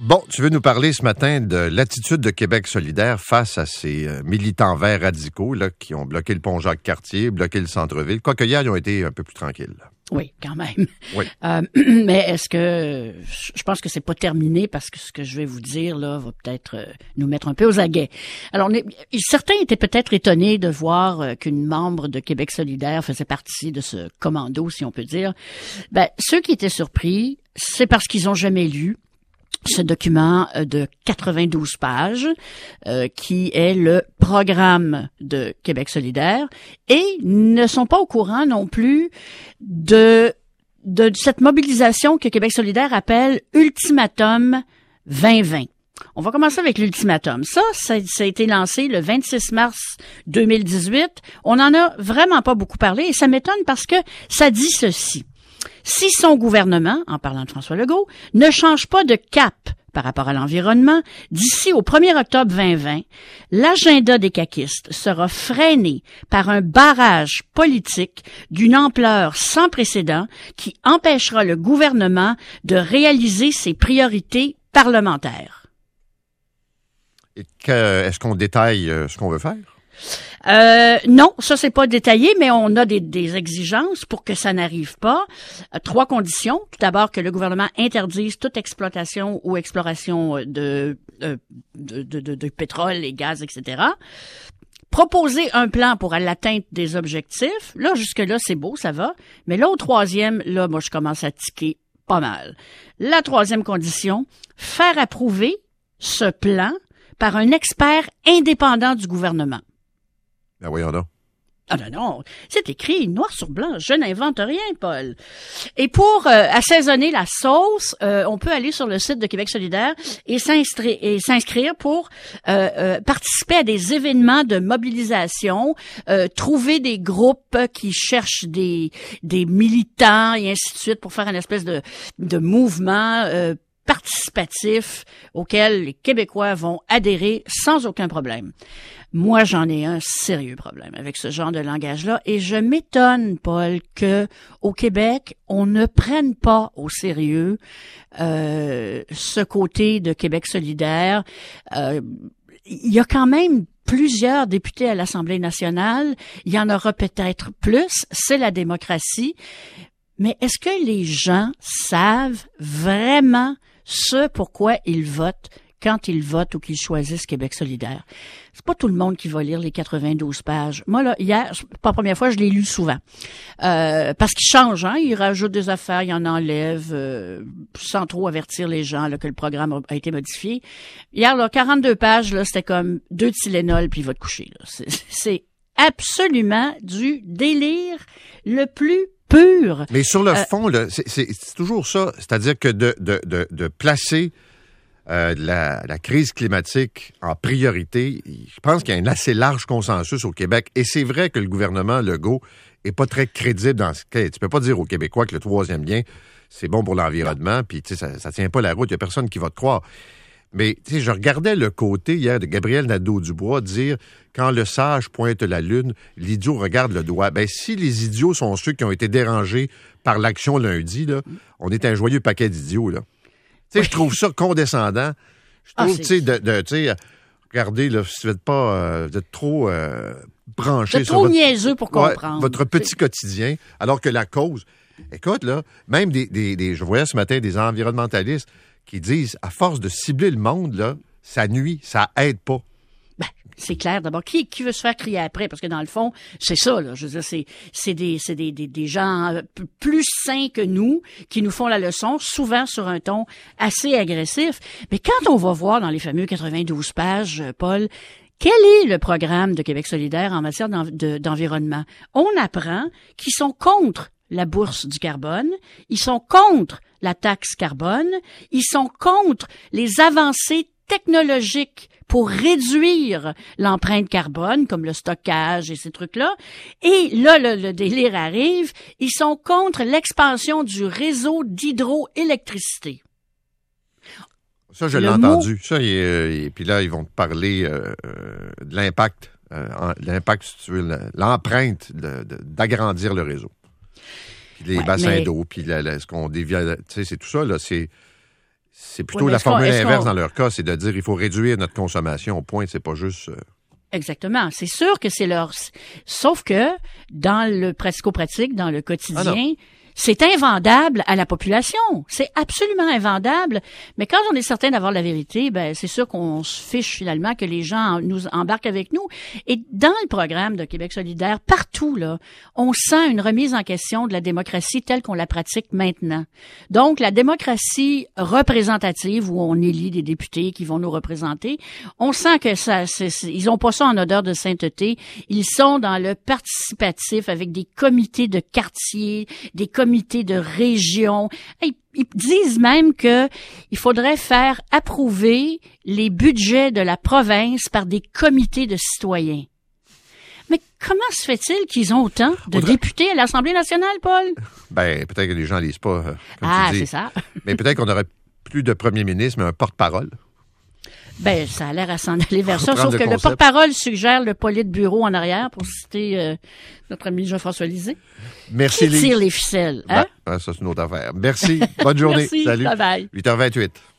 Bon, tu veux nous parler ce matin de l'attitude de Québec solidaire face à ces militants verts radicaux là, qui ont bloqué le pont Jacques-Cartier, bloqué le centre-ville. Quoique hier, ils ont été un peu plus tranquilles. Oui, quand même. Oui. Mais est-ce que... Je pense que c'est pas terminé parce que ce que je vais vous dire là va peut-être nous mettre un peu aux aguets. Alors, certains étaient peut-être étonnés de voir qu'une membre de Québec solidaire faisait partie de ce commando, si on peut dire. Ben, ceux qui étaient surpris, c'est parce qu'ils ont jamais lu ce document de 92 pages qui est le programme de Québec solidaire et ne sont pas au courant non plus de cette mobilisation que Québec solidaire appelle Ultimatum 2020. On va commencer avec l'ultimatum. Ça a été lancé le 26 mars 2018. On n'en a vraiment pas beaucoup parlé et ça m'étonne parce que ça dit ceci. Si son gouvernement, en parlant de François Legault, ne change pas de cap par rapport à l'environnement, d'ici au 1er octobre 2020, l'agenda des caquistes sera freiné par un barrage politique d'une ampleur sans précédent qui empêchera le gouvernement de réaliser ses priorités parlementaires. Et est-ce qu'on détaille ce qu'on veut faire? Non, ça c'est pas détaillé, mais on a des exigences pour que ça n'arrive pas. 3 conditions. Tout d'abord, que le gouvernement interdise toute exploitation ou exploration de pétrole et gaz, etc. Proposer un plan pour l'atteinte des objectifs. Là, jusque-là, c'est beau, ça va. Mais là, au 3e, là, moi, je commence à tiquer pas mal. La 3e condition, faire approuver ce plan par un expert indépendant du gouvernement. Ben voyons donc. Ah non, c'est écrit noir sur blanc. Je n'invente rien, Paul. Et pour assaisonner la sauce, on peut aller sur le site de Québec solidaire et s'inscrire pour participer à des événements de mobilisation, trouver des groupes qui cherchent des militants et ainsi de suite pour faire une espèce de mouvement participatif auquel les Québécois vont adhérer sans aucun problème. Moi, j'en ai un sérieux problème avec ce genre de langage-là et je m'étonne, Paul, que au Québec, on ne prenne pas au sérieux ce côté de Québec solidaire. Il y a quand même plusieurs députés à l'Assemblée nationale. Il y en aura peut-être plus. C'est la démocratie. Mais est-ce que les gens savent vraiment ce pourquoi ils votent quand ils votent ou qu'ils choisissent Québec solidaire? C'est pas tout le monde qui va lire les 92 pages. Moi, là, hier, pas la première fois, je l'ai lu souvent. Parce qu'il change, hein. Il rajoute des affaires, il en enlève, sans trop avertir les gens, là, que le programme a été modifié. Hier, là, 42 pages, là, c'était comme 2 Tylenol puis il va te coucher, là. C'est absolument du délire le plus pur. Mais sur le fond, là, c'est toujours ça. C'est-à-dire que de placer la crise climatique en priorité, je pense qu'il y a un assez large consensus au Québec. Et c'est vrai que le gouvernement Legault est pas très crédible dans ce cas. Tu peux pas dire aux Québécois que le 3e lien, c'est bon pour l'environnement, puis ça tient pas la route. Il y a personne qui va te croire. Mais tu sais, je regardais le côté hier de Gabriel Nadeau-Dubois dire « Quand le sage pointe la lune, l'idiot regarde le doigt ». Ben si les idiots sont ceux qui ont été dérangés par l'action lundi, là, on est un joyeux paquet d'idiots, là. Tu sais, je trouve ça condescendant. Je trouve, tu sais, regardez, là, si vous n'êtes pas, vous êtes trop branché sur trop niaiseux pour comprendre. Votre petit quotidien, alors que la cause... Écoute, là, même je voyais ce matin des environnementalistes qui disent, à force de cibler le monde, là, ça nuit, ça aide pas. Ben, c'est clair. D'abord, qui veut se faire crier après? Parce que dans le fond, c'est ça, là. Je veux dire, c'est des gens plus sains que nous qui nous font la leçon, souvent sur un ton assez agressif. Mais quand on va voir dans les fameux 92 pages, Paul, quel est le programme de Québec solidaire en matière d'environnement? On apprend qu'ils sont contre la bourse du carbone, ils sont contre la taxe carbone, ils sont contre les avancées technologiques pour réduire l'empreinte carbone, comme le stockage et ces trucs-là. Et là, le délire arrive, ils sont contre l'expansion du réseau d'hydroélectricité. Ça, je l'ai entendu. Ça, et puis là, ils vont te parler de l'impact, si tu veux, l'empreinte d'agrandir le réseau. Puis les bassins d'eau, puis ce qu'on dévie, tu sais, c'est tout ça, là, c'est C'est plutôt Oui, mais la est-ce qu'on- formule est-ce inverse qu'on- dans leur cas, c'est de dire il faut réduire notre consommation au point, c'est pas juste... Exactement. C'est sûr que c'est leur... Sauf que, dans le pratico-pratique, dans le quotidien, c'est invendable à la population. C'est absolument invendable. Mais quand on est certain d'avoir la vérité, ben c'est sûr qu'on se fiche finalement que les gens nous embarquent avec nous. Et dans le programme de Québec solidaire, partout, là, on sent une remise en question de la démocratie telle qu'on la pratique maintenant. Donc, la démocratie représentative, où on élit des députés qui vont nous représenter, on sent que ils ont pas ça en odeur de sainteté. Ils sont dans le participatif avec des comités de quartier, des comités de région. Ils disent même que il faudrait faire approuver les budgets de la province par des comités de citoyens. Mais comment se fait-il qu'ils ont autant de députés à l'Assemblée nationale, Paul? Ben, peut-être que les gens lisent pas, comme Ah, tu dis. c'est ça. Mais peut-être qu'on aurait plus de premier ministre, mais un porte-parole. Ben, ça a l'air à s'en aller vers ça, Prendre sauf le que le concept. porte-parole suggère le Politburo en arrière, pour citer notre ami Jean-François Lisée. Merci, Qui Lise. tire les ficelles, hein? Ben, ça, c'est une autre affaire. Merci. Bonne journée. Merci. Salut. Bye-bye. 8h28.